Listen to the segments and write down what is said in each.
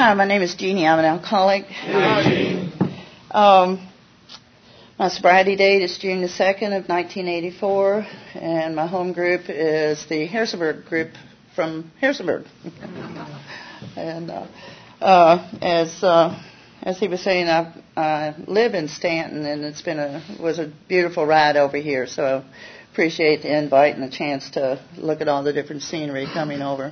Hi, my name is Jeannie. I'm an alcoholic. My sobriety date is June the 2nd of 1984, and my home group is the Harrisonburg group from Harrisonburg. And as he was saying, I live in Stanton, and was a beautiful ride over here. So I appreciate the invite and the chance to look at all the different scenery coming over.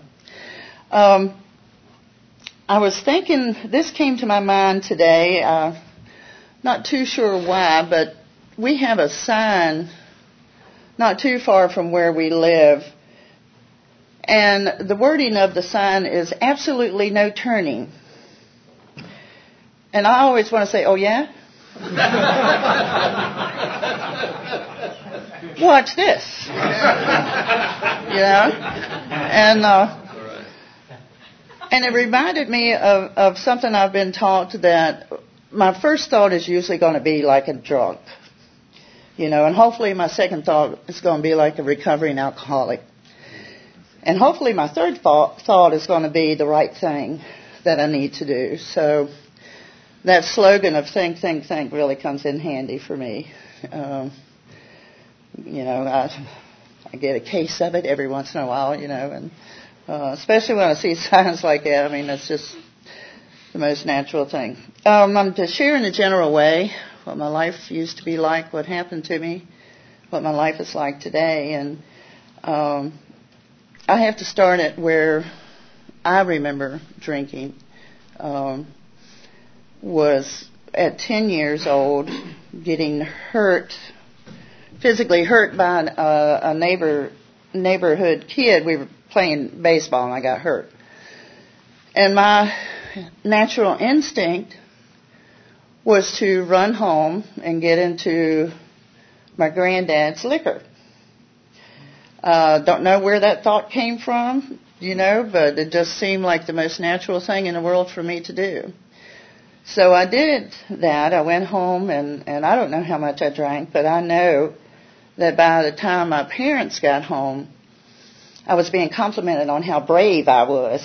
I was thinking, this came to my mind today, not too sure why, but we have a sign not too far from where we live, and the wording of the sign is absolutely no turning. And I always want to say, oh yeah? Watch this. And it reminded me of something I've been taught, that my first thought is usually going to be like a drunk, and hopefully my second thought is going to be like a recovering alcoholic. And hopefully my third thought is going to be the right thing that I need to do. So that slogan of think, think, think really comes in handy for me. I get a case of it every once in a while, and especially when I see signs like that. I mean, that's just the most natural thing. I'm to share in a general way what my life used to be like, what happened to me, what my life is like today. And I have to start at where I remember drinking. Was at 10 years old, getting physically hurt by a neighborhood kid. We were playing baseball and I got hurt. And my natural instinct was to run home and get into my granddad's liquor. Don't know where that thought came from, but it just seemed like the most natural thing in the world for me to do. So I did that. I went home and I don't know how much I drank, but I know that by the time my parents got home, I was being complimented on how brave I was.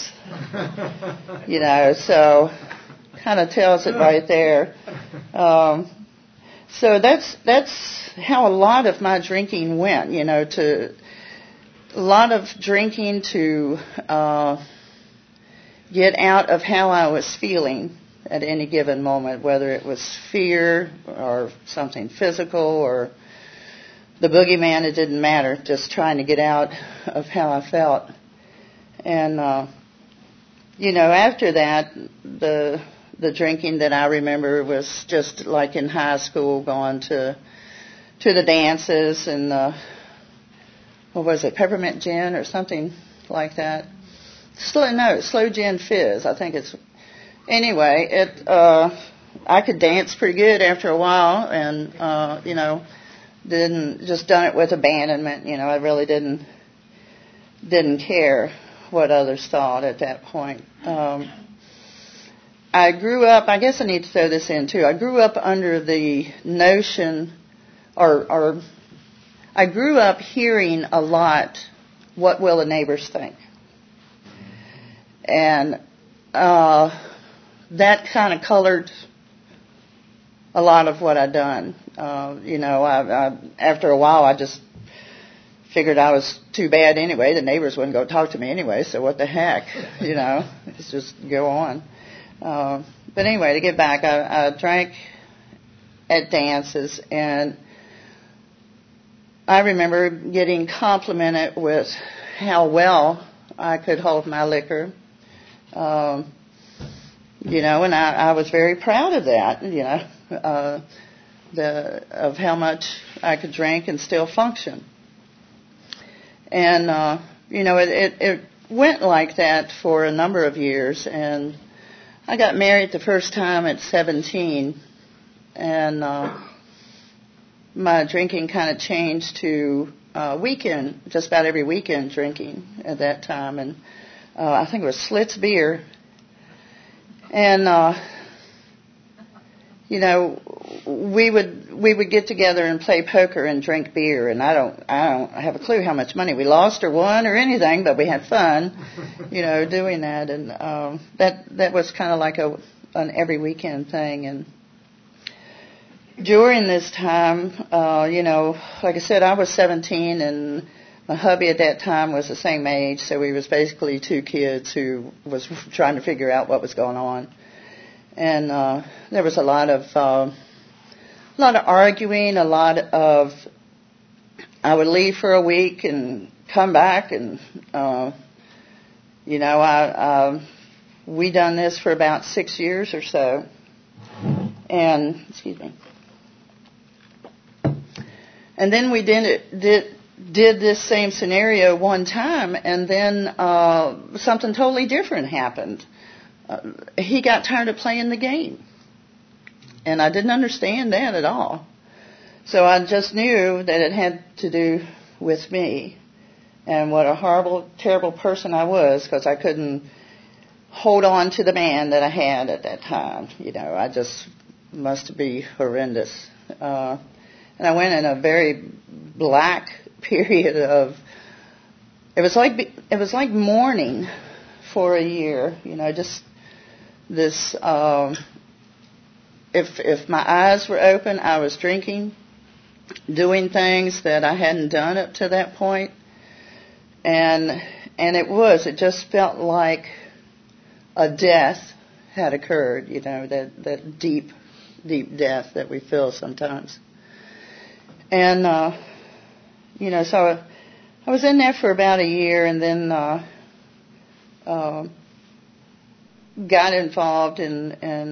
So kind of tells it right there. So that's how a lot of my drinking went, to a lot of drinking to get out of how I was feeling at any given moment, whether it was fear or something physical or the boogeyman. It didn't matter, just trying to get out of how I felt. And, after that, the drinking that I remember was just like in high school, going to the dances and, what was it, peppermint gin or something like that. Slow gin fizz, I think it's. Anyway, I could dance pretty good after a while, and didn't just done it with abandonment. I really didn't care what others thought at that point. I grew up. I guess I need to throw this in too. I grew up under the notion, or I grew up hearing a lot, "What will the neighbors think?" And that kind of colored a lot of what I'd done. I after a while, I just figured I was too bad anyway. The neighbors wouldn't go talk to me anyway, so what the heck, let's just go on. But anyway, to get back, I drank at dances, and I remember getting complimented with how well I could hold my liquor. And I was very proud of that, of how much I could drink and still function. And, it went like that for a number of years. And I got married the first time at 17. And my drinking kind of changed to just about every weekend drinking at that time. And I think it was Schlitz beer. And, you know, we would get together and play poker and drink beer, and I don't have a clue how much money we lost or won or anything, but we had fun, you know, doing that, and that was kind of like an every weekend thing. And during this time, you know, like I said, I was 17, and my hubby at that time was the same age, so we was basically two kids who was trying to figure out what was going on. And there was a lot of arguing, a lot of I would leave for a week and come back, and you know, we done this for about 6 years or so, and and then we did this same scenario one time, and then something totally different happened. He got tired of playing the game, and I didn't understand that at all. So I just knew that it had to do with me, and what a horrible, terrible person I was, because I couldn't hold on to the man that I had at that time. You know, I just must be horrendous. And I went in a very black period of, it was like mourning for a year, you know, just this, if my eyes were open, I was drinking, doing things that I hadn't done up to that point, and it just felt like a death had occurred, you know, that deep death that we feel sometimes. And you know, so I was in there for about a year, and then got involved in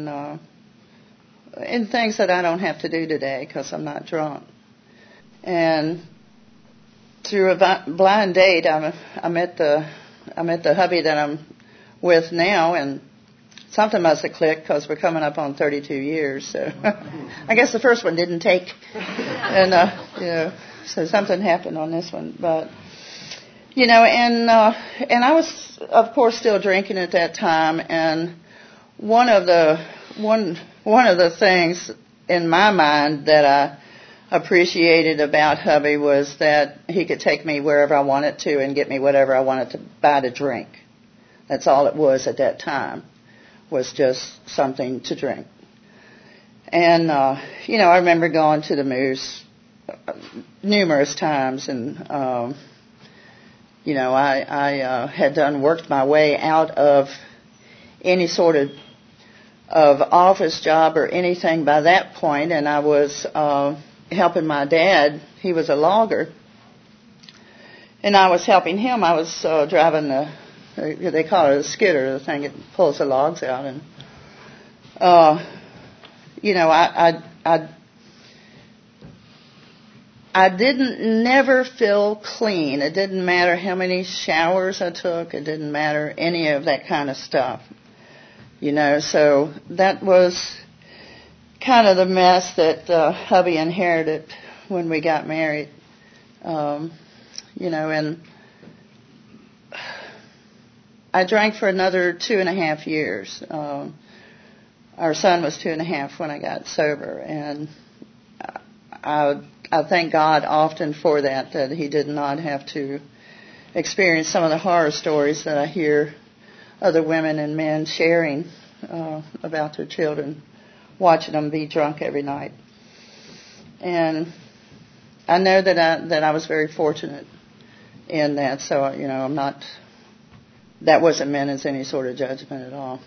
things that I don't have to do today because I'm not drunk. And through a blind date, I met the hubby that I'm with now, and something must have clicked because we're coming up on 32 years. So I guess the first one didn't take, and you know, so something happened on this one, but. You know, and I was, of course, still drinking at that time, and one of the things in my mind that I appreciated about hubby was that he could take me wherever I wanted to and get me whatever I wanted to buy to drink. That's all it was at that time, was just something to drink. And you know, I remember going to the Moose numerous times, and you know, I had worked my way out of any sort of office job or anything by that point, and I was helping my dad. He was a logger, and I was helping him. I was driving they call it a skidder, the thing that pulls the logs out, and you know, I didn't never feel clean. It didn't matter how many showers I took. It didn't matter any of that kind of stuff. You know, so that was kind of the mess that hubby inherited when we got married. You know, and I drank for another 2.5 years. Our son was 2.5 when I got sober, and I thank God often for that he did not have to experience some of the horror stories that I hear other women and men sharing about their children, watching them be drunk every night. And I know that I was very fortunate in that, so, you know, that wasn't meant as any sort of judgment at all.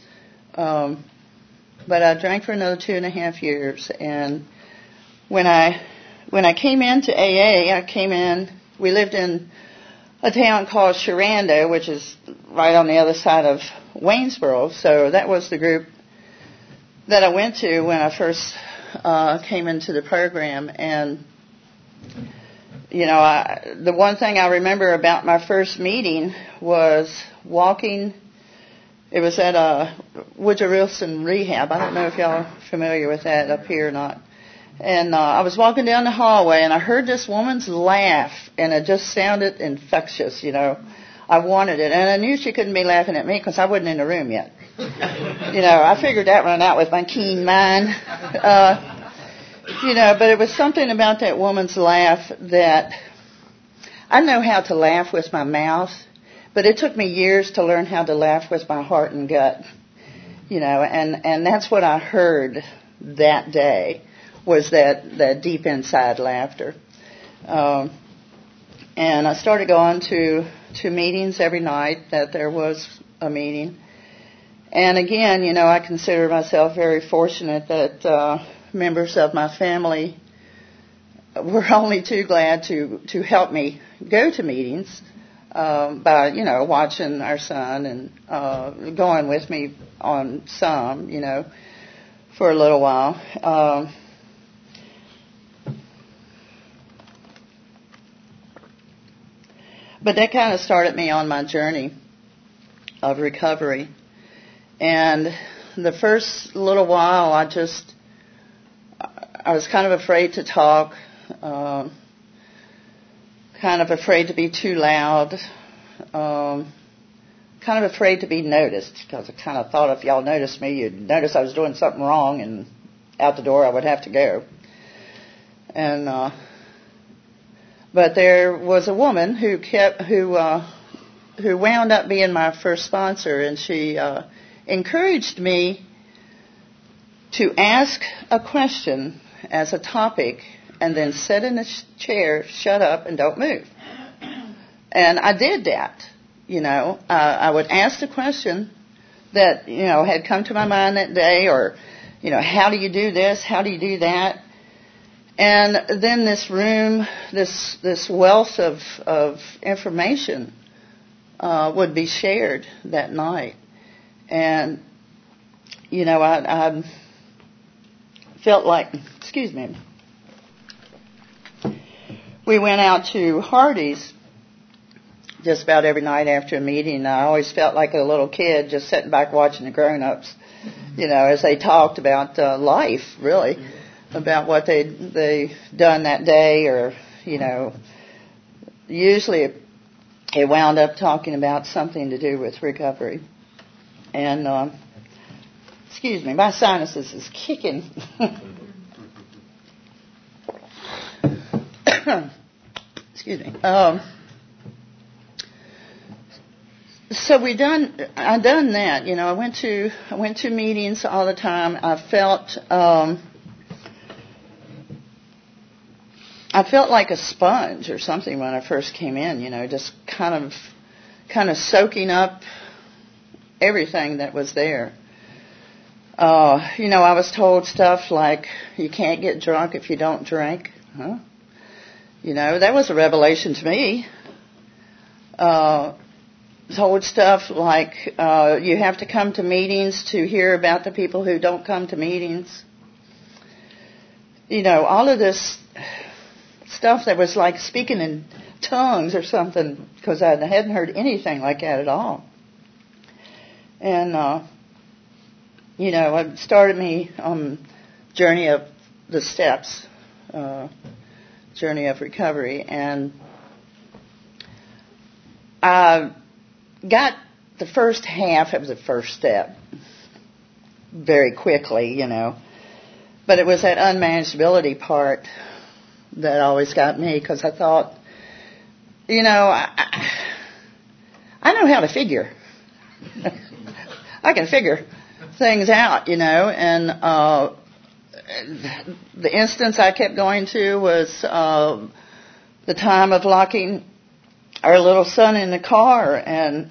But I drank for another 2.5 years, and when I came into AA, we lived in a town called Sharanda, which is right on the other side of Waynesboro. So that was the group that I went to when I first came into the program. And, you know, the one thing I remember about my first meeting was walking. It was at Woodrow Wilson Rehab. I don't know if y'all are familiar with that up here or not. And I was walking down the hallway, and I heard this woman's laugh, and it just sounded infectious, you know. I wanted it, and I knew she couldn't be laughing at me because I wasn't in the room yet. I figured that one out with my keen mind. But it was something about that woman's laugh that I know how to laugh with my mouth, but it took me years to learn how to laugh with my heart and gut. And that's what I heard that day, was that deep inside laughter. And I started going to meetings every night that there was a meeting. And again, I consider myself very fortunate that members of my family were only too glad to help me go to meetings by, watching our son and going with me on some, for a little while. But that kind of started me on my journey of recovery. And the first little while, I was kind of afraid to talk, kind of afraid to be too loud, kind of afraid to be noticed, because I kind of thought if y'all noticed me, you'd notice I was doing something wrong, and out the door I would have to go. And but there was a woman who wound up being my first sponsor, and she encouraged me to ask a question as a topic and then sit in a chair, shut up, and don't move. And I did that. I would ask the question that, had come to my mind that day, or, how do you do this? How do you do that? And then this room, this wealth of information would be shared that night. And, I felt like, excuse me, we went out to Hardee's just about every night after a meeting. I always felt like a little kid just sitting back watching the grown-ups, as they talked about life, really, about what they done that day, or, usually it wound up talking about something to do with recovery. And, excuse me, my sinuses is kicking. Excuse me. So I done that. I went to meetings all the time. I felt like a sponge or something when I first came in. Just kind of soaking up everything that was there. I was told stuff like, you can't get drunk if you don't drink. Huh? That was a revelation to me. Told stuff like, you have to come to meetings to hear about the people who don't come to meetings. All of this stuff that was like speaking in tongues or something, because I hadn't heard anything like that at all. And, it started me on the journey of the steps, journey of recovery. And I got the first half of the first step very quickly, But it was that unmanageability part that always got me, because I thought, I know how to figure. I can figure things out, and the instance I kept going to was the time of locking our little son in the car, and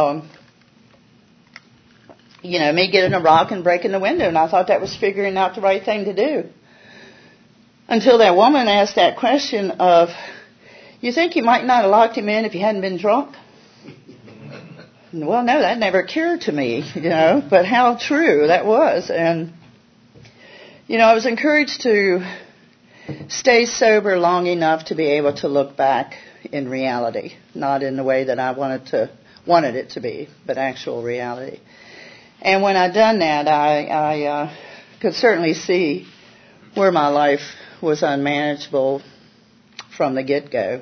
me getting a rock and breaking the window, and I thought that was figuring out the right thing to do. Until that woman asked that question of, you think you might not have locked him in if you hadn't been drunk? Well, no, that never occurred to me, but how true that was. And, I was encouraged to stay sober long enough to be able to look back in reality, not in the way that I wanted it to be, but actual reality. And when I'd done that, I could certainly see where my life was unmanageable from the get-go.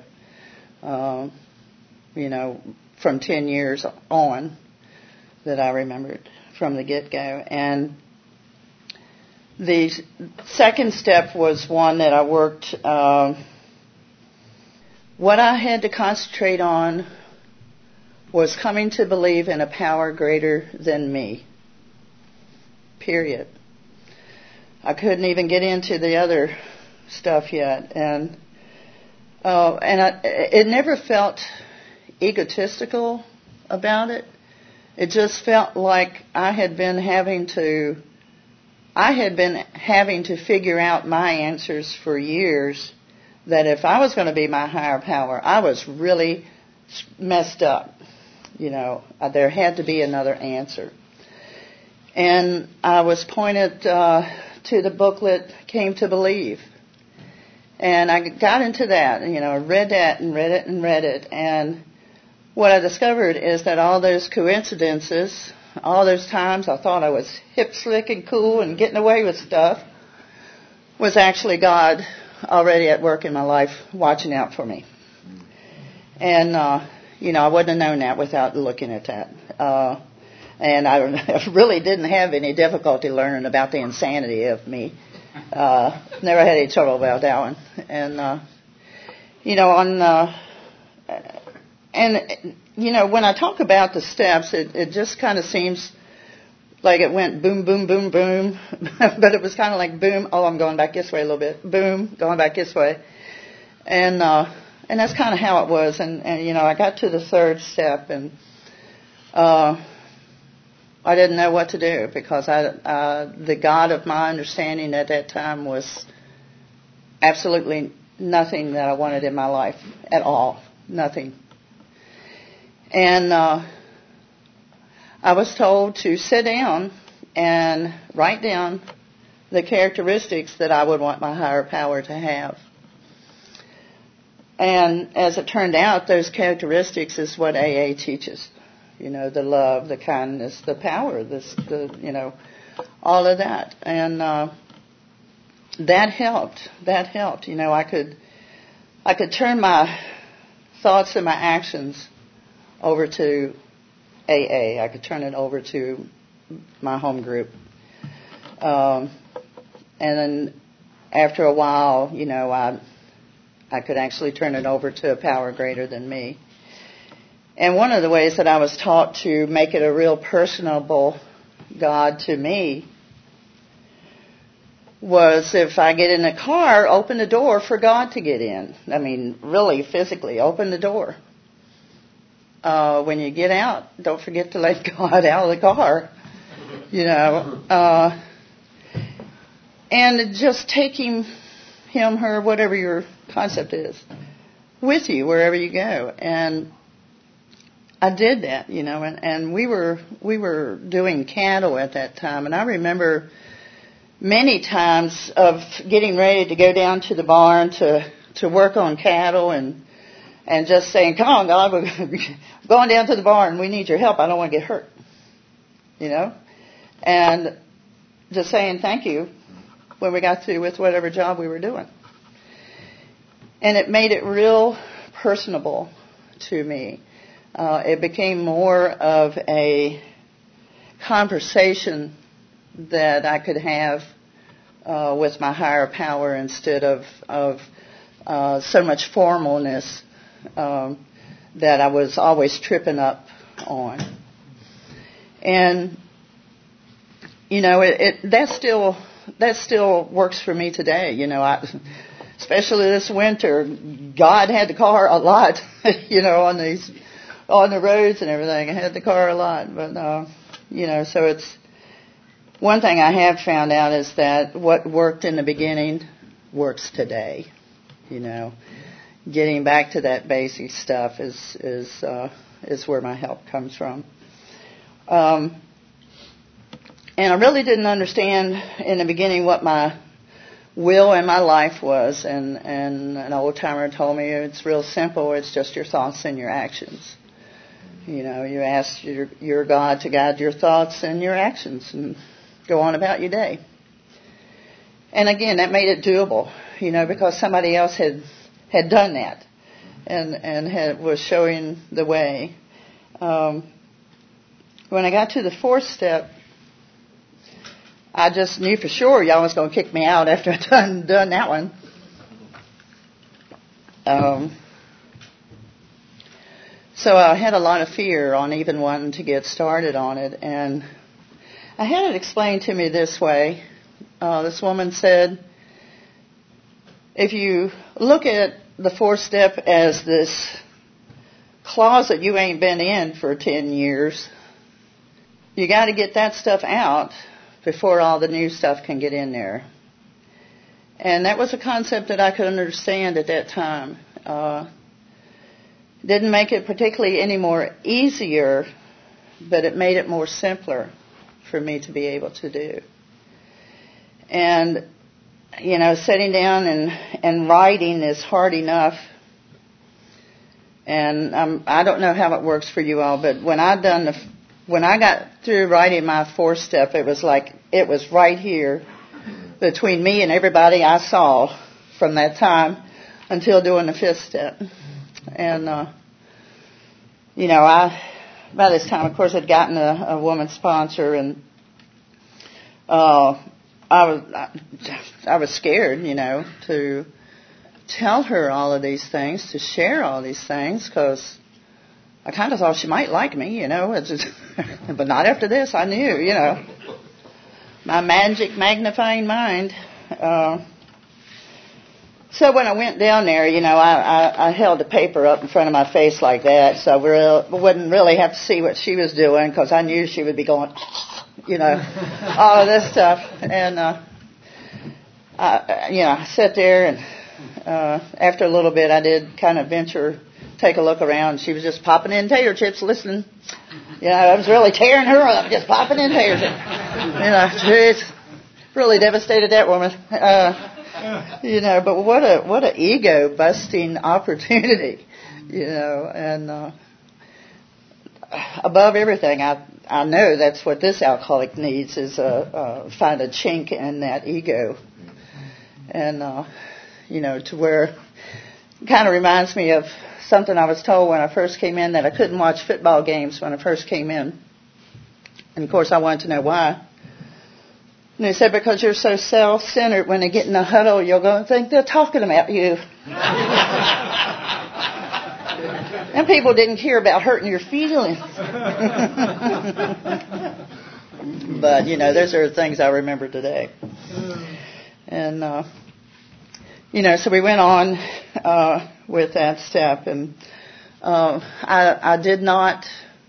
From 10 years on that I remembered from the get-go. And the second step was one that I worked. What I had to concentrate on was coming to believe in a power greater than me. Period. I couldn't even get into the other stuff yet, and it never felt egotistical about it. It just felt like I had been having to figure out my answers for years, that if I was going to be my higher power, I was really messed up. There had to be another answer. And I was pointed to the booklet, Came to Believe. And I got into that, read that and read it and read it. And what I discovered is that all those coincidences, all those times I thought I was hip, slick, and cool and getting away with stuff, was actually God already at work in my life watching out for me. And, I wouldn't have known that without looking at that. And I really didn't have any difficulty learning about the insanity of me. Never had any trouble about that one. And, when I talk about the steps, it just kind of seems like it went boom, boom, boom, boom. But it was kind of like boom, oh, I'm going back this way a little bit. Boom, going back this way. And that's kind of how it was. And I got to the third step, and I didn't know what to do, because the God of my understanding at that time was absolutely nothing that I wanted in my life at all. Nothing. And I was told to sit down and write down the characteristics that I would want my higher power to have. And as it turned out, those characteristics is what AA teaches. The love, the kindness, the power, all of that. And that helped. That helped. I could turn my thoughts and my actions over to AA. I could turn it over to my home group. And then after a while, I could actually turn it over to a power greater than me. And one of the ways that I was taught to make it a real personable God to me was, if I get in a car, open the door for God to get in. I mean, really physically, open the door. When you get out, don't forget to let God out of the car. And just taking him, her, whatever your concept is, with you wherever you go. And I did that, and we were doing cattle at that time, and I remember many times of getting ready to go down to the barn to work on cattle, and just saying, "Come on, God, we're going down to the barn. We need your help. I don't want to get hurt," and just saying thank you when we got through with whatever job we were doing, and it made it real personable to me. It became more of a conversation that I could have with my higher power, instead of so much formalness that I was always tripping up on. And that still works for me today. Especially this winter, God had the car a lot, on the roads and everything. I had the car a lot, but so it's one thing I have found out is that what worked in the beginning works today. Getting back to that basic stuff is where my help comes from. And I really didn't understand in the beginning what my will in my life was, and an old timer told me it's real simple. It's just your thoughts and your actions. You ask your God to guide your thoughts and your actions, and go on about your day. And again, that made it doable, because somebody else had done that, and was showing the way. When I got to the fourth step, I just knew for sure y'all was going to kick me out after I'd done that one. So I had a lot of fear on even wanting to get started on it, and I had it explained to me this way. This woman said, if you look at the 4-step as this closet you ain't been in for 10 years, you got to get that stuff out before all the new stuff can get in there. And that was a concept that I could understand at that time. Didn't make it particularly any more easier, but it made it more simpler for me to be able to do. And, you know, sitting down and writing is hard enough. And I don't know how it works for you all, but when I got through writing my 4-step, it was like it was right here between me and everybody I saw from that time until doing the 5th step. And, you know, by this time, of course, I'd gotten a woman sponsor, and I was scared, you know, to tell her all of these things, to share all these things, because I kind of thought she might like me, you know, but not after this. I knew, you know, my magic magnifying mind. So when I went down there, you know, I held the paper up in front of my face like that, so I wouldn't really have to see what she was doing, because I knew she would be going, you know, all of this stuff. And, I sat there, and after a little bit, I did kind of take a look around. She was just popping in tater chips, listening. You know, I was really tearing her up, just popping in tater chips. You know, it's really devastated that woman. You know, but what a ego busting opportunity, you know, and above everything, I know that's what this alcoholic needs is find a chink in that ego, and you know, to where it kind of reminds me of something I was told when I first came in, that I couldn't watch football games when I first came in, and of course I wanted to know why. And they said, because you're so self-centered, when they get in the huddle, you'll go and think they're talking about you. And people didn't care about hurting your feelings. But, you know, those are things I remember today. And, you know, so we went on with that step. And I did not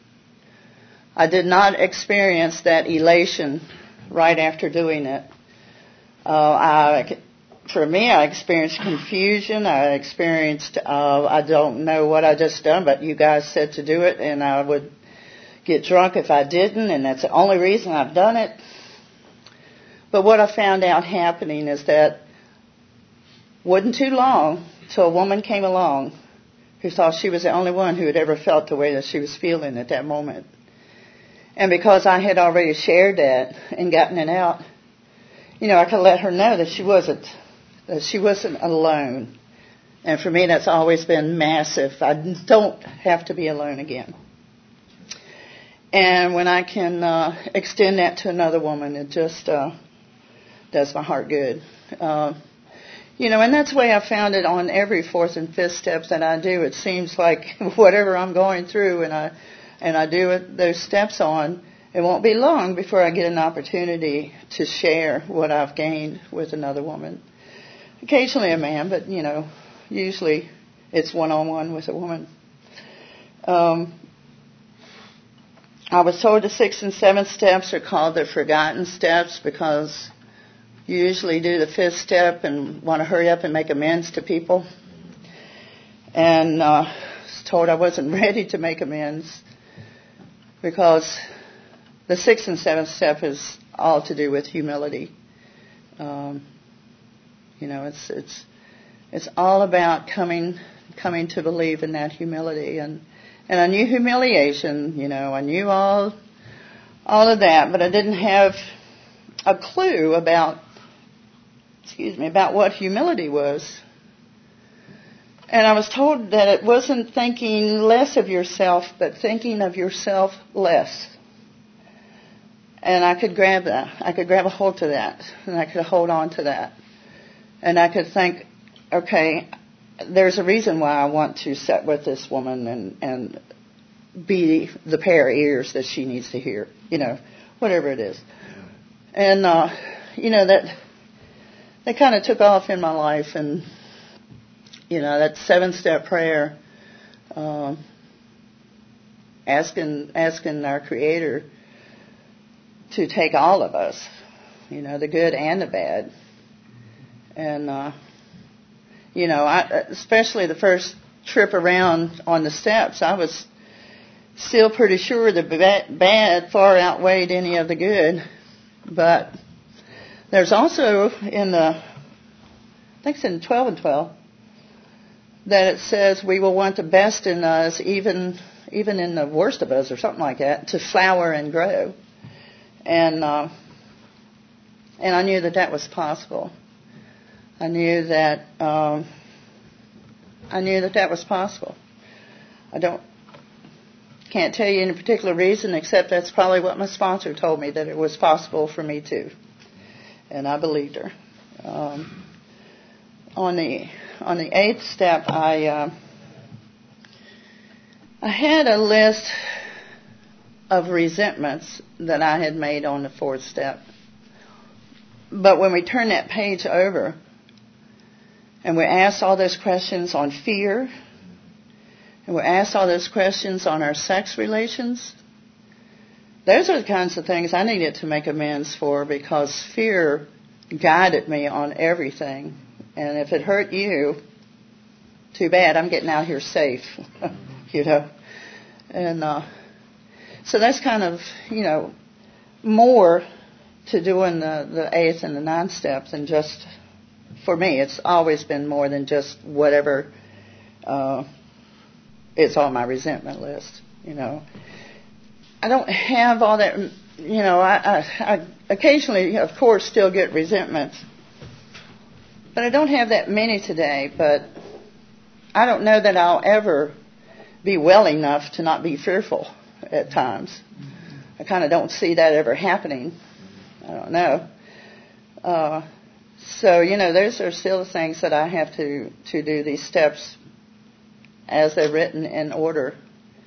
experience that elation right after doing it. For me, I experienced confusion. I experienced, I don't know what I just done, but you guys said to do it, and I would get drunk if I didn't, and that's the only reason I've done it. But what I found out happening is that wasn't too long till a woman came along who thought she was the only one who had ever felt the way that she was feeling at that moment. And because I had already shared that and gotten it out, you know, I could let her know that she wasn't alone. And for me, that's always been massive. I don't have to be alone again. And when I can extend that to another woman, it just does my heart good. You know, and that's the way I found it on every 4th and 5th steps that I do. It seems like whatever I'm going through and I do those steps on, it won't be long before I get an opportunity to share what I've gained with another woman. Occasionally a man, but, you know, usually it's one-on-one with a woman. I was told the 6th and 7th steps are called the forgotten steps because you usually do the 5th step and want to hurry up and make amends to people. And I was told I wasn't ready to make amends, because the 6th and 7th step is all to do with humility. You know, it's all about coming to believe in that humility, and I knew humiliation. You know, I knew all of that, but I didn't have a clue about what humility was. And I was told that it wasn't thinking less of yourself, but thinking of yourself less. And I could grab that. I could grab a hold to that. And I could hold on to that. And I could think, okay, there's a reason why I want to sit with this woman and be the pair of ears that she needs to hear, whatever it is. And, that kind of took off in my life. And, that 7-step prayer, asking our Creator to take all of us, the good and the bad. And, especially the first trip around on the steps, I was still pretty sure the bad far outweighed any of the good. But there's also I think it's in 12 and 12, that it says we will want the best in us, even in the worst of us or something like that, to flower and grow. And I knew that was possible. I knew that was possible. Can't tell you any particular reason, except that's probably what my sponsor told me, that it was possible for me too. And I believed her. On the 8th step, I had a list of resentments that I had made on the 4th step. But when we turn that page over and we ask all those questions on fear, and we ask all those questions on our sex relations, those are the kinds of things I needed to make amends for, because fear guided me on everything. And if it hurt you, too bad, I'm getting out here safe, And so that's kind of, more to doing the 8th and the 9th steps than just, for me, it's always been more than just whatever it's on my resentment list, I don't have all that, I occasionally, of course, still get resentments. But I don't have that many today, but I don't know that I'll ever be well enough to not be fearful at times. I kind of don't see that ever happening. I don't know. So, those are still the things that I have to do, these steps as they're written in order,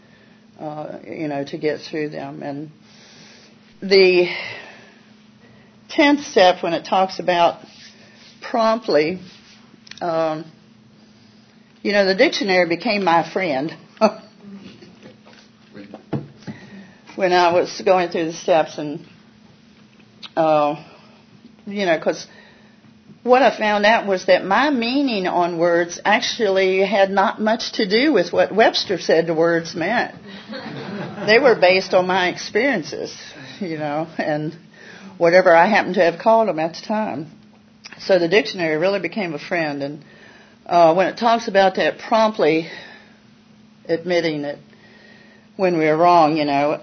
to get through them. And the 10th step, when it talks about promptly, the dictionary became my friend when I was going through the steps. And, because what I found out was that my meaning on words actually had not much to do with what Webster said the words meant. They were based on my experiences, and whatever I happened to have called them at the time. So the dictionary really became a friend. And when it talks about that promptly admitting it when we were wrong,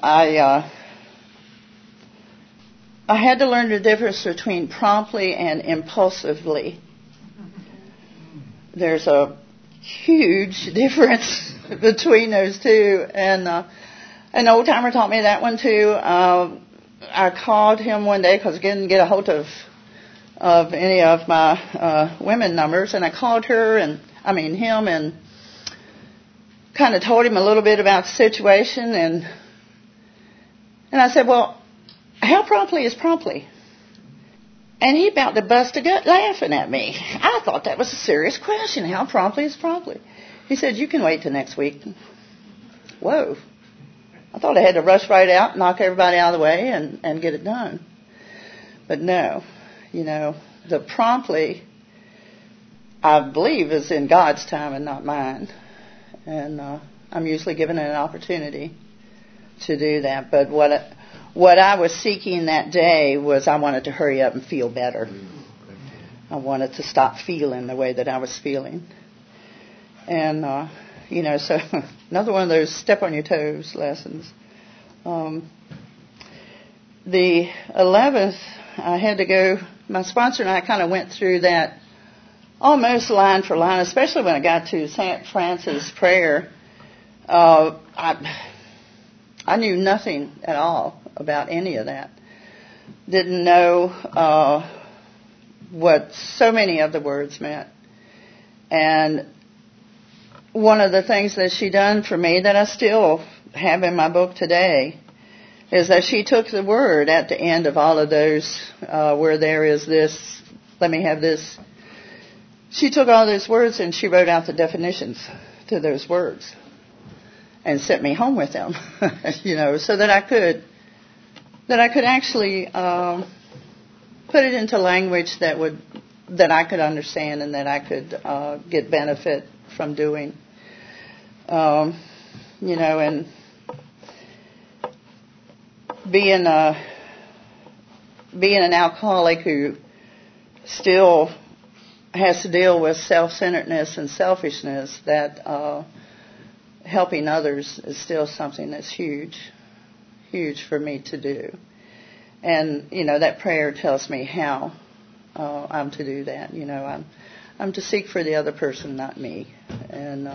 I had to learn the difference between promptly and impulsively. There's a huge difference between those two. And an old timer taught me that one too. I called him one day because I didn't get a hold of any of my women numbers, and I called him, and kind of told him a little bit about the situation, and I said, well, how promptly is promptly? And he about to bust a gut laughing at me. I thought that was a serious question. How promptly is promptly? He said, you can wait till next week. Whoa. I thought I had to rush right out, knock everybody out of the way, and get it done. But no. The promptly, I believe, is in God's time and not mine. And I'm usually given an opportunity to do that. But what I was seeking that day was I wanted to hurry up and feel better. I wanted to stop feeling the way that I was feeling. And, so another one of those step on your toes lessons. The 11th, I had to go, my sponsor and I kind of went through that almost line for line, especially when I got to St. Francis prayer. I knew nothing at all about any of that. didn't know what so many of the words meant. And one of the things that she done for me that I still have in my book today is that she took the word at the end of all of those where there is this, let me have this. She took all those words and she wrote out the definitions to those words and sent me home with them, so that I could actually put it into language that I could understand and that I could get benefit from doing. And being an alcoholic who still has to deal with self-centeredness and selfishness, that helping others is still something that's huge for me to do. And, that prayer tells me how I'm to do that. I'm to seek for the other person, not me. And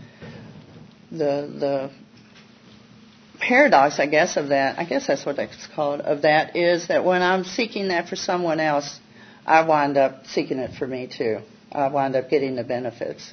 the paradox, I guess that's what it's called, of that is that when I'm seeking that for someone else, I wind up seeking it for me too. I wind up getting the benefits.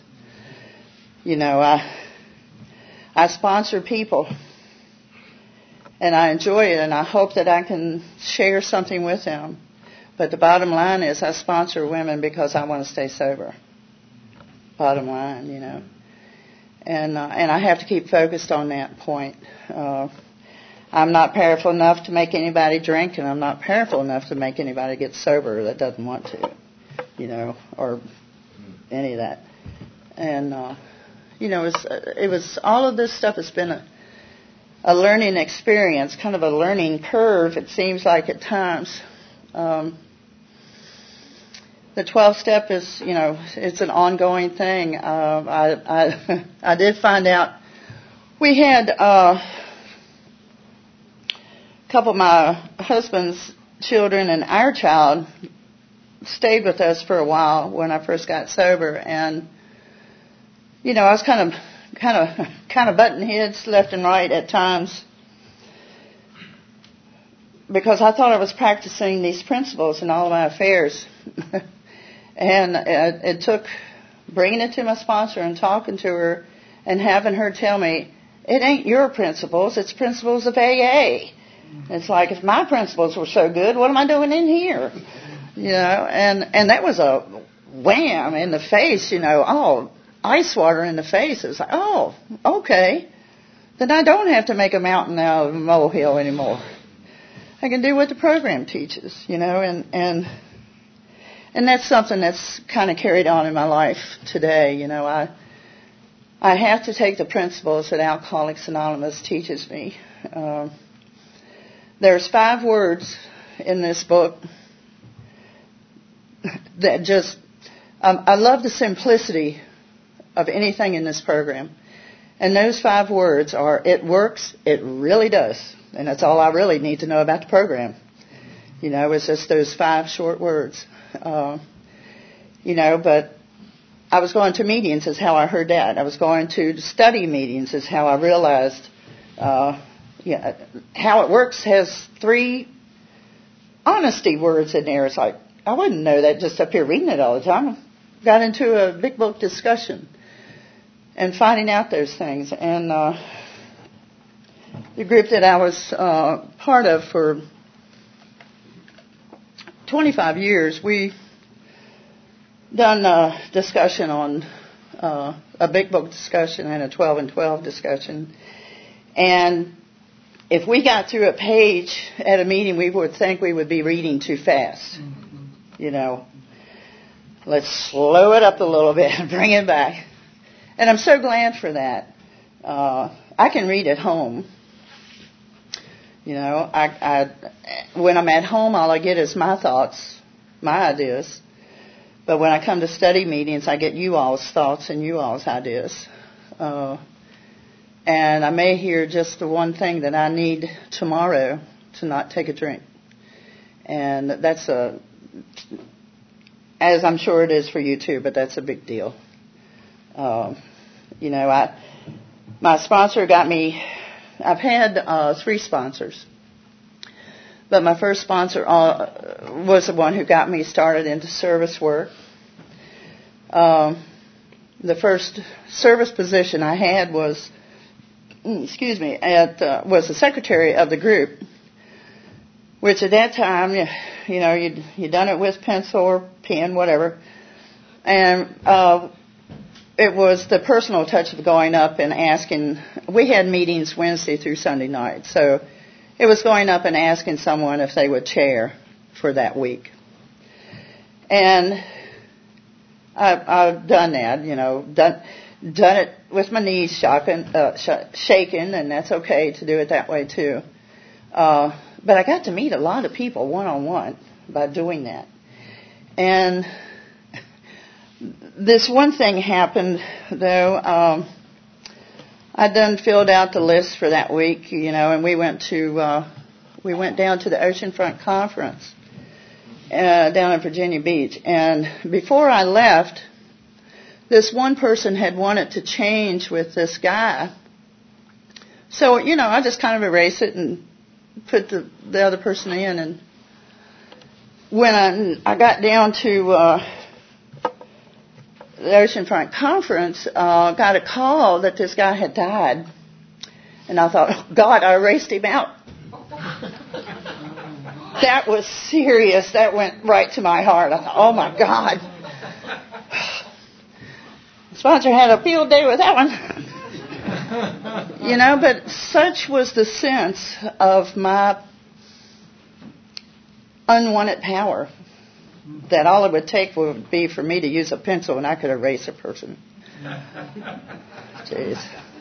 I sponsor people, and I enjoy it, and I hope that I can share something with them. But the bottom line is I sponsor women because I want to stay sober. Bottom line, And I have to keep focused on that point. I'm not powerful enough to make anybody drink, and I'm not powerful enough to make anybody get sober that doesn't want to, or any of that. And, it was all of this stuff has been a learning experience, kind of a learning curve, it seems like at times. The 12th step is, it's an ongoing thing. I did find out we had a couple of my husband's children and our child stayed with us for a while when I first got sober, and I was kind of butting heads left and right at times because I thought I was practicing these principles in all of my affairs. And it took bringing it to my sponsor and talking to her and having her tell me, it ain't your principles, it's principles of AA. It's like, if my principles were so good, what am I doing in here? And that was a wham in the face, ice water in the face. It was like, oh, okay. Then I don't have to make a mountain out of a molehill anymore. I can do what the program teaches, and that's something that's kind of carried on in my life today. I have to take the principles that Alcoholics Anonymous teaches me. There's 5 words in this book that just, I love the simplicity of anything in this program. And those 5 words are, it works, it really does. And that's all I really need to know about the program. It's just those 5 short words. But I was going to meetings is how I heard that. I was going to study meetings is how I realized, how it works has 3 honesty words in there. It's like, I wouldn't know that just up here reading it all the time. Got into a big book discussion and finding out those things. And the group that I was part of for 25 years, we done a discussion on a big book discussion and a 12 and 12 discussion. And if we got through a page at a meeting, we would think we would be reading too fast. Let's slow it up a little bit and bring it back. And I'm so glad for that. I can read at home. When I'm at home, all I get is my thoughts, my ideas. But when I come to study meetings, I get you all's thoughts and you all's ideas. And I may hear just the one thing that I need tomorrow to not take a drink. And that's as I'm sure it is for you too, but that's a big deal. My sponsor got me, I've had 3 sponsors. but my first sponsor was the one who got me started into service work. The first service position I had was, was the secretary of the group, which at that time, you'd done it with pencil or pen, whatever, and it was the personal touch of going up and asking. We had meetings Wednesday through Sunday night, so it was going up and asking someone if they would chair for that week. And I've done that, done it with my knees shaking, and that's okay to do it that way too. But I got to meet a lot of people one-on-one by doing that. And this one thing happened, though. I'd done filled out the list for that week, and we went down to the Oceanfront Conference down in Virginia Beach. And before I left, this one person had wanted to change with this guy. So, I just kind of erased it and put the other person in. And when I got down to the Oceanfront Conference, got a call that this guy had died. And I thought, oh, God, I erased him out. That was serious. That went right to my heart. I thought, oh, my God. The sponsor had a field day with that one. But such was the sense of my unwanted power that all it would take would be for me to use a pencil and I could erase a person. Jeez.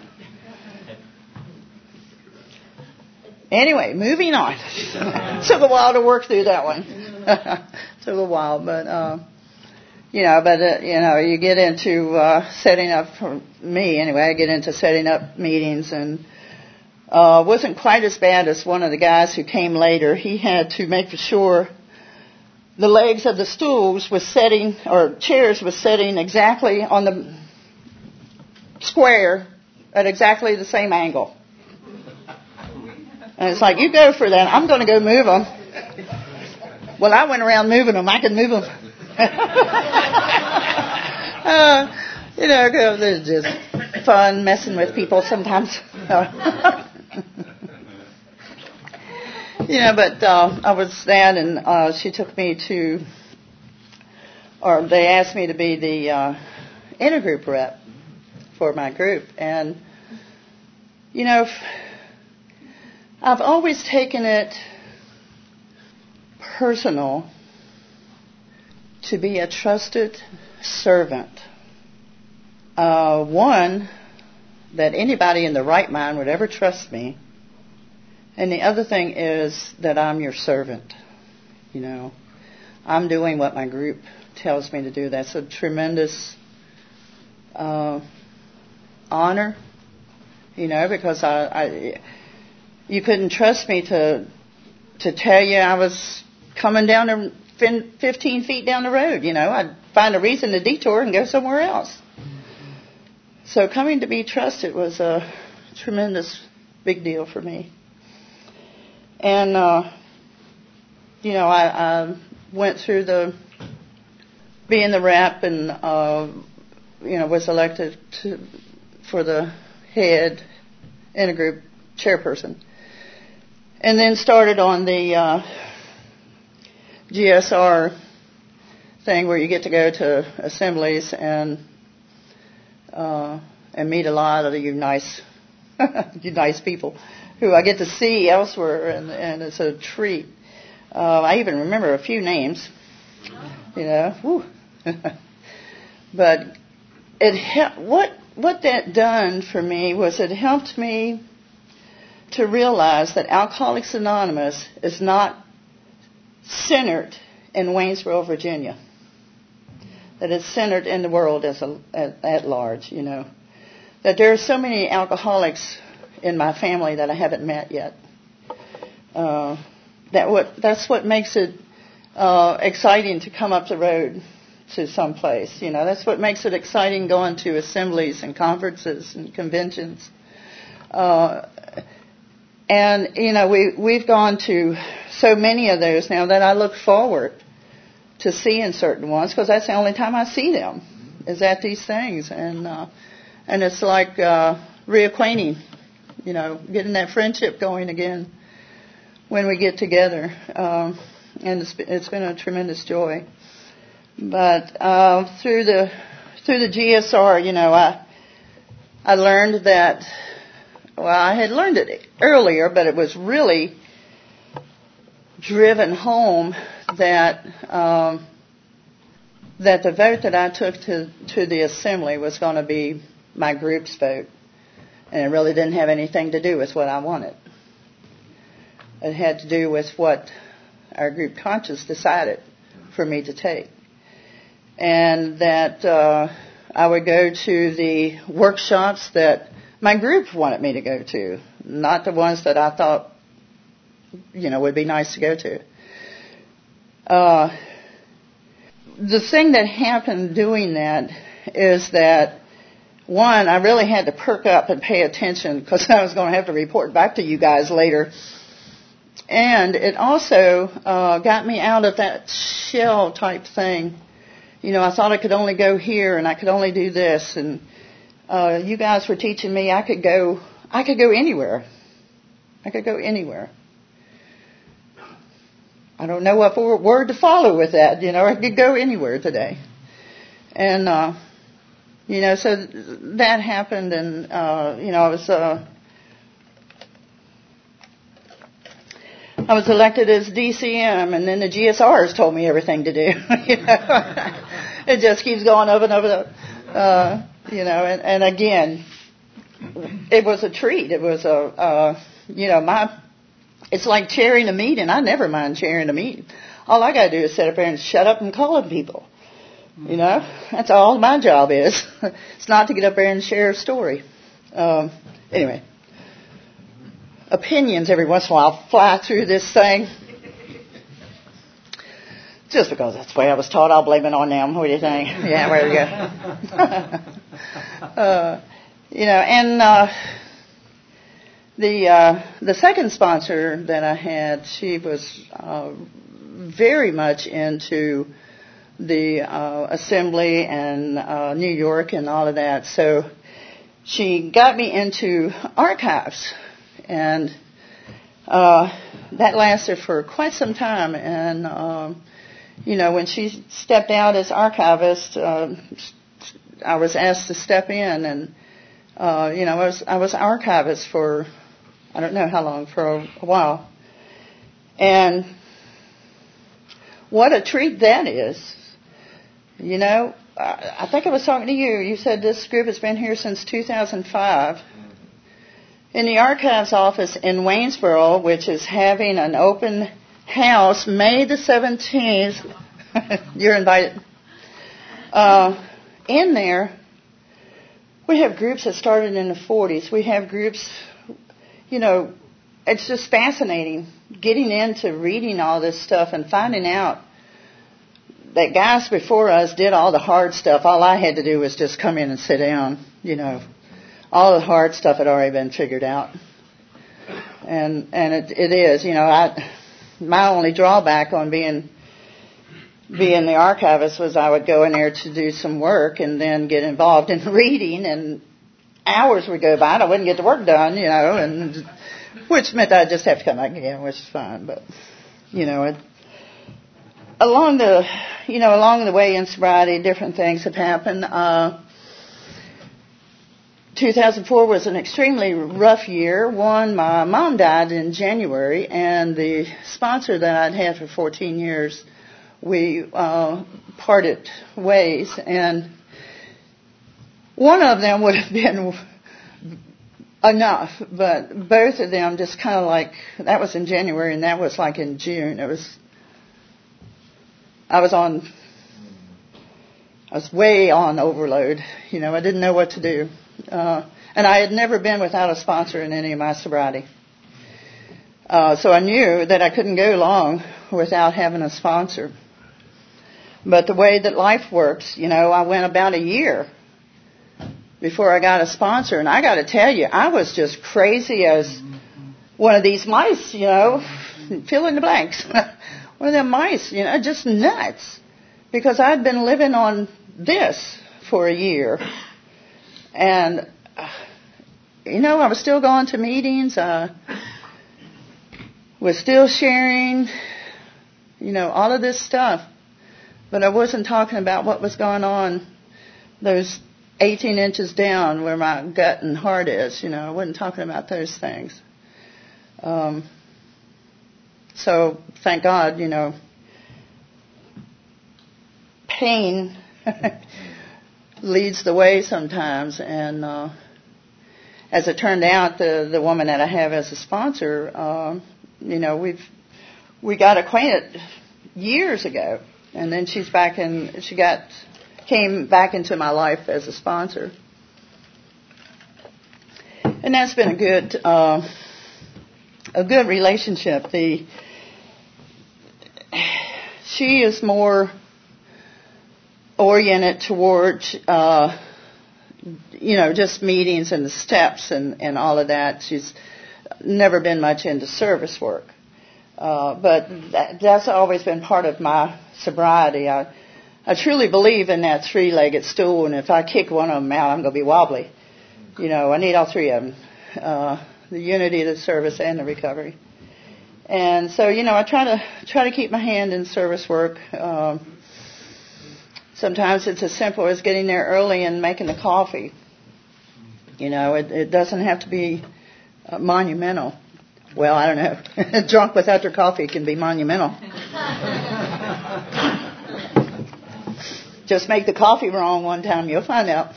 Anyway, moving on. Took a while to work through that one. Took a while, but you get into setting up, for me anyway, I get into setting up meetings, and wasn't quite as bad as one of the guys who came later. He had to make sure the legs of the stools chairs was setting exactly on the square at exactly the same angle. And it's like, you go for that. I'm going to go move them. Well, I went around moving them. I can move them. It's just fun messing with people sometimes. But I was that, and she took me they asked me to be the intergroup rep for my group. And, I've always taken it personal to be a trusted servant. One, that anybody in the right mind would ever trust me. And the other thing is that I'm your servant. I'm doing what my group tells me to do. That's a tremendous honor, because you couldn't trust me to tell you I was coming down 15 feet down the road. I'd find a reason to detour and go somewhere else. So coming to be trusted was a tremendous big deal for me. And, I went through being the rep and, was elected for the head intergroup chairperson. And then started on the GSR thing where you get to go to assemblies and meet a lot of you nice people who I get to see elsewhere, and it's a treat. I even remember a few names, Whew. But what that done for me was it helped me to realize that Alcoholics Anonymous is not centered in Waynesboro, Virginia. That it's centered in the world at large, That there are so many alcoholics in my family that I haven't met yet. That's what makes it exciting to come up the road to some place. That's what makes it exciting going to assemblies and conferences and conventions. And we've gone to so many of those now that I look forward to seeing certain ones, because that's the only time I see them, is at these things. And it's like reacquainting, getting that friendship going again when we get together. And it's been a tremendous joy. But through the GSR, I learned that, well, I had learned it earlier, but it was really driven home that that the vote that I took to the assembly was going to be my group's vote, and it really didn't have anything to do with what I wanted. It had to do with what our group conscience decided for me to take, and that I would go to the workshops that my group wanted me to go to, not the ones that I thought, would be nice to go to. The thing that happened doing that is that, one, I really had to perk up and pay attention because I was going to have to report back to you guys later. And it also got me out of that shell type thing. I thought I could only go here and I could only do this. And you guys were teaching me I could go anywhere. I could go anywhere. I don't know what word to follow with that. I could go anywhere today. And, so that happened, and, I was elected as DCM, and then the GSRs told me everything to do. It just keeps going over and over. And again, it was a treat. It was it's like chairing a meeting. I never mind chairing a meeting. All I got to do is sit up there and shut up and call on people. That's all my job is. It's not to get up there and share a story. Anyway, opinions every once in a while fly through this thing. Just because that's the way I was taught, I'll blame it on them. What do you think? Yeah, there we go. The second sponsor that I had, she was very much into the assembly and New York and all of that. So she got me into archives, and that lasted for quite some time. And when she stepped out as archivist, I was asked to step in, and I was archivist for I don't know how long, for a while. And what a treat that is. I think I was talking to you. You said this group has been here since 2005. In the archives office in Waynesboro, which is having an open house May the 17th, you're invited. In there, we have groups that started in the 40s. We have groups, it's just fascinating getting into reading all this stuff and finding out that guys before us did all the hard stuff. All I had to do was just come in and sit down, All the hard stuff had already been figured out. And it is, my only drawback on being the archivist was I would go in there to do some work and then get involved in reading, and hours would go by and I wouldn't get the work done, and which meant I'd just have to come back again, which is fine. But, along the way in sobriety, different things have happened. 2004 was an extremely rough year. One, my mom died in January, and the sponsor that I'd had for 14 years, we parted ways, and one of them would have been enough, but both of them just kind of like, that was in January and that was like in June. I was way on overload. I didn't know what to do. And I had never been without a sponsor in any of my sobriety. So I knew that I couldn't go long without having a sponsor. But the way that life works, I went about a year before I got a sponsor. And I got to tell you, I was just crazy as one of these mice, fill in the blanks. One of them mice, just nuts. Because I'd been living on this for a year. And, I was still going to meetings. I was still sharing, all of this stuff. But I wasn't talking about what was going on those 18 inches down where my gut and heart is. I wasn't talking about those things. So thank God, pain leads the way sometimes. And as it turned out, the woman that I have as a sponsor, we got acquainted years ago, and then she came back into my life as a sponsor, and that's been a good relationship. She is more oriented towards, just meetings and the steps and all of that. She's never been much into service work. But that's always been part of my sobriety. I truly believe in that three-legged stool, and if I kick one of them out, I'm going to be wobbly. I need all three of them. The unity, the service, and the recovery. And so, I try to keep my hand in service work. Sometimes it's as simple as getting there early and making the coffee. It doesn't have to be monumental. Well, I don't know. Drunk without your coffee can be monumental. Just make the coffee wrong one time, you'll find out.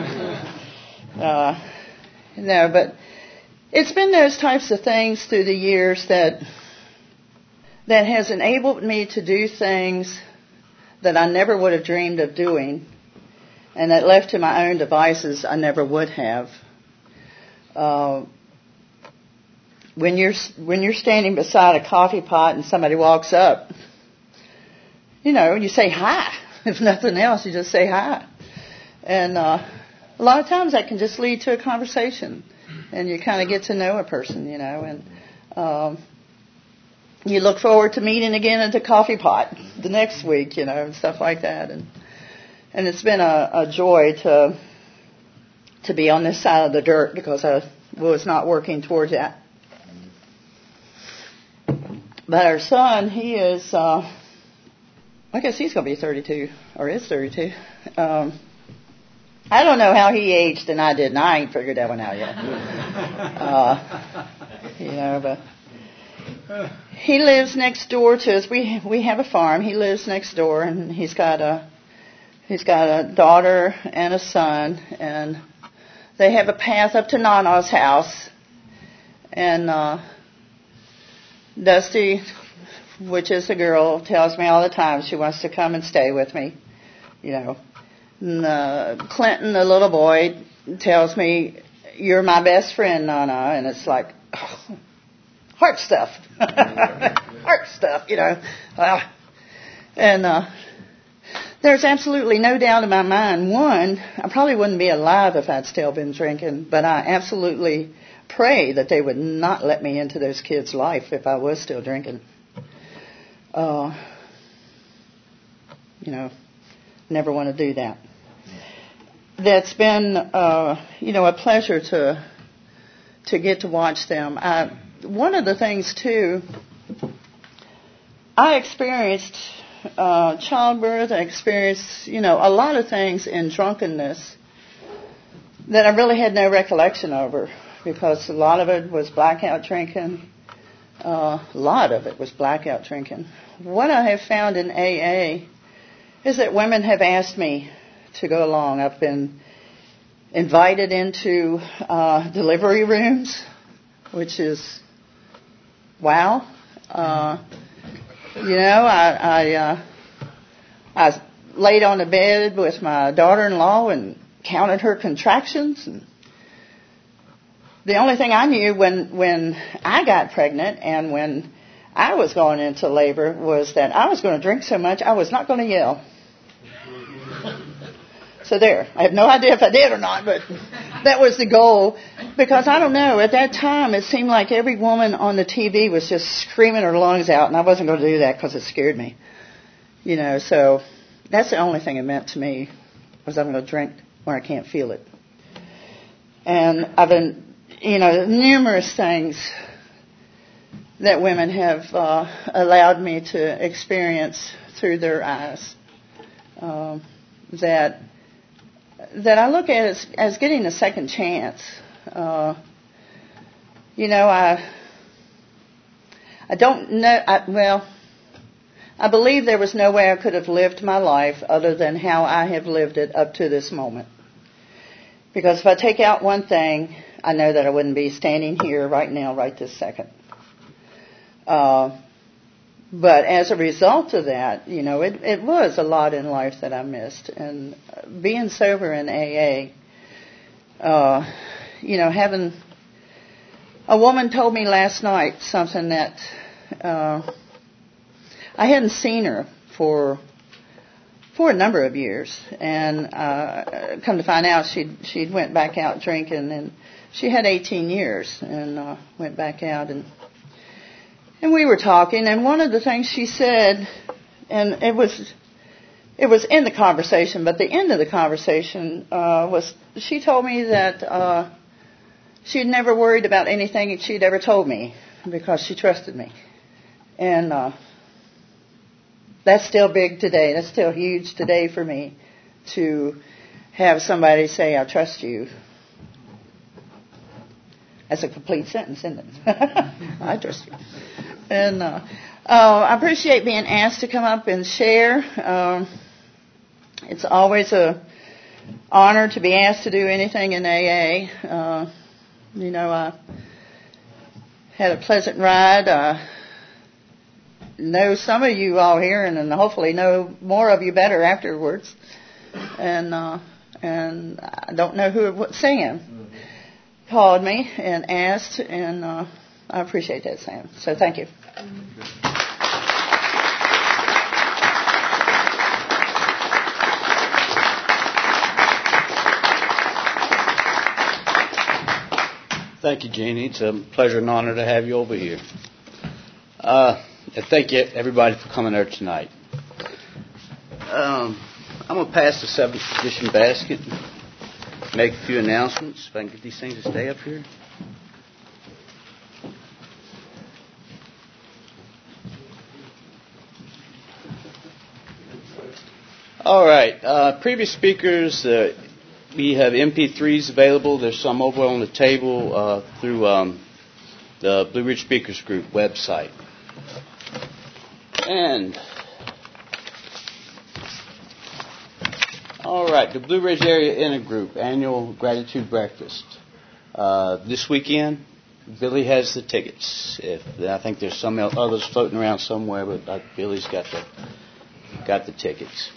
But it's been those types of things through the years that has enabled me to do things that I never would have dreamed of doing, and that left to my own devices I never would have. When you're standing beside a coffee pot and somebody walks up, you say hi. If nothing else, you just say hi. And a lot of times that can just lead to a conversation, and you kind of get to know a person, and you look forward to meeting again at the coffee pot the next week, and stuff like that. And it's been a joy to be on this side of the dirt, because I was not working towards that. But our son, he is, I guess he's going to be 32, or is 32. I don't know how he aged and I didn't. I ain't figured that one out yet. But he lives next door to us. We have a farm. He lives next door, and he's got a daughter and a son, and they have a path up to Nana's house. And Dusty, which is a girl, tells me all the time she wants to come and stay with me. And, Clinton, the little boy, tells me, "You're my best friend, Nana," and it's like, oh, heart stuff, heart stuff, And there's absolutely no doubt in my mind. One, I probably wouldn't be alive if I'd still been drinking, but I absolutely pray that they would not let me into those kids' life if I was still drinking. Never want to do that. That's been, a pleasure to get to watch them. One of the things too, I experienced childbirth. I experienced, a lot of things in drunkenness that I really had no recollection over, because a lot of it was blackout drinking. What I have found in AA is that women have asked me to go along. I've been invited into delivery rooms, which is wow. I laid on the bed with my daughter-in-law and counted her contractions. And the only thing I knew when I got pregnant and when I was going into labor was that I was going to drink so much I was not going to yell. So there. I have no idea if I did or not, but that was the goal. Because I don't know, at that time it seemed like every woman on the TV was just screaming her lungs out, and I wasn't going to do that because it scared me. So that's the only thing it meant to me, was I'm going to drink where I can't feel it. And I've been, numerous things that women have allowed me to experience through their eyes, that I look at as getting a second chance. I don't know. I believe there was no way I could have lived my life other than how I have lived it up to this moment. Because if I take out one thing, I know that I wouldn't be standing here right now, right this second. But as a result of that, it was a lot in life that I missed. And being sober in AA, having a woman told me last night something that I hadn't seen her for a number of years, and come to find out she'd went back out drinking, and she had 18 years and went back out, and we were talking, and one of the things she said, and it was in the conversation, but the end of the conversation was she told me that she'd never worried about anything she'd ever told me because she trusted me, and that's still big today. That's still huge today for me to have somebody say, I trust you. That's a complete sentence, isn't it? I trust you. And I appreciate being asked to come up and share. It's always an honor to be asked to do anything in AA. I had a pleasant ride. Know some of you all here, and hopefully know more of you better afterwards. And I don't know who, Sam called me and asked, and I appreciate that, Sam. So thank you. Thank you, Jeannie. It's a pleasure and honor to have you over here. And thank you, everybody, for coming there tonight. I'm going to pass the 7th edition basket, make a few announcements, if I can get these things to stay up here. All right. Previous speakers, we have MP3s available. There's some over on the table through the Blue Ridge Speakers Group website. And, all right, the Blue Ridge Area Intergroup Annual Gratitude Breakfast. This weekend, Billy has the tickets. I think there's some others floating around somewhere, but Billy's got the tickets.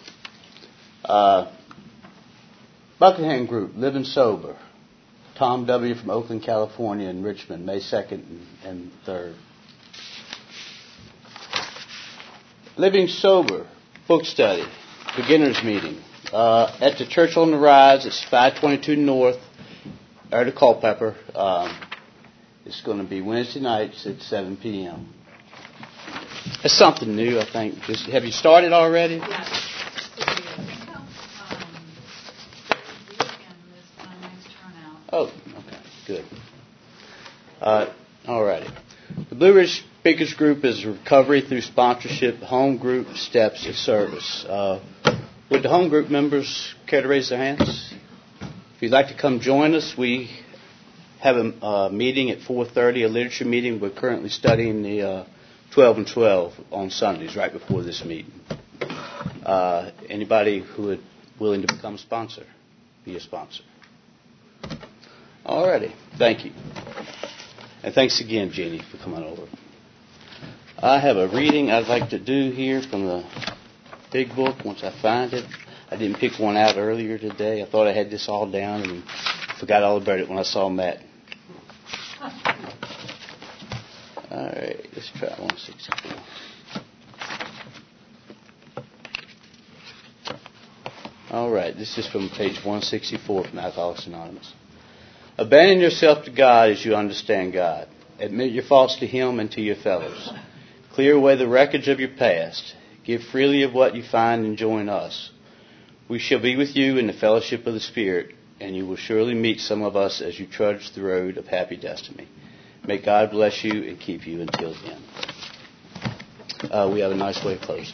Buckingham Group, Living Sober. Tom W. from Oakland, California, in Richmond, May 2nd and 3rd. Living Sober, book study, beginner's meeting. At the Church on the Rise, it's 522 North, Erde Culpeper. It's going to be Wednesday nights at 7 p.m. It's something new, I think. Have you started already? Yes. Oh, okay, good. All righty. The Blue Ridge Speakers Group is recovery through sponsorship, home group, steps of service. Would the home group members care to raise their hands? If you'd like to come join us, we have a meeting at 4:30, a literature meeting. We're currently studying the 12 and 12 on Sundays, right before this meeting. Anybody who would willing to become a sponsor, be a sponsor. All righty. Thank you. And thanks again, Jeannie, for coming over. I have a reading I'd like to do here from the big book once I find it. I didn't pick one out earlier today. I thought I had this all down and forgot all about it when I saw Matt. All right, let's try 164. All right, this is from page 164 from Alcoholics Anonymous. Abandon yourself to God as you understand God. Admit your faults to Him and to your fellows. Clear away the wreckage of your past. Give freely of what you find and join us. We shall be with you in the fellowship of the Spirit, and you will surely meet some of us as you trudge the road of happy destiny. May God bless you and keep you until then. We have a nice way of closing.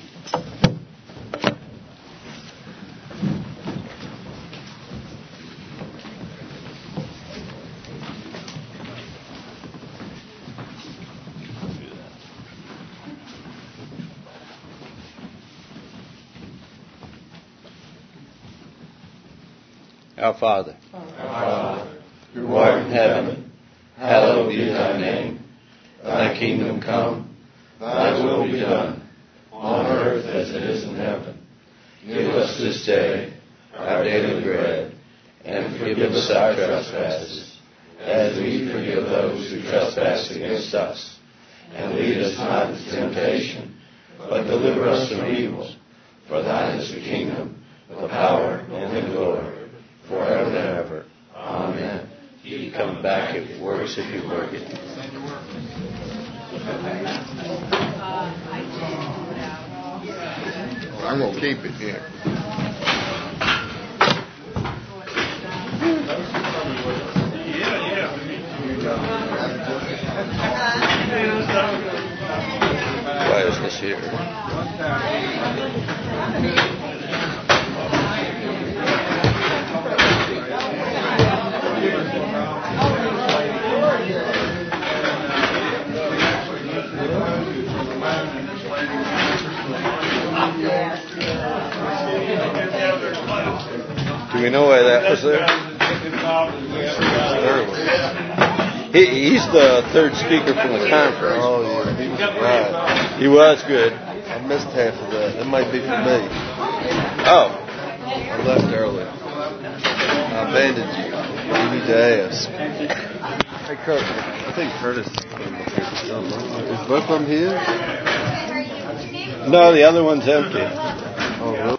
Our Father, who art in heaven, hallowed be thy name. Thy kingdom come, thy will be done, on earth as it is in heaven. Give us this day our daily bread, and forgive us our trespasses, as we forgive those who trespass against us. And lead us not into temptation, but deliver us from evil. For thine is the kingdom, the power, and the glory, forever and ever. Amen. He come back, it works if you work it. I'm going to keep it here. Why is this here? Do we know why that was there? He's the third speaker from the conference. Oh, yeah, he was right. He was good. I missed half of that. That might be for me. Oh. I left early. I abandoned you. You need to ask. Hey, Kurt. I think Curtis is coming up here. Is both of them here? No, the other one's empty. Oh, really?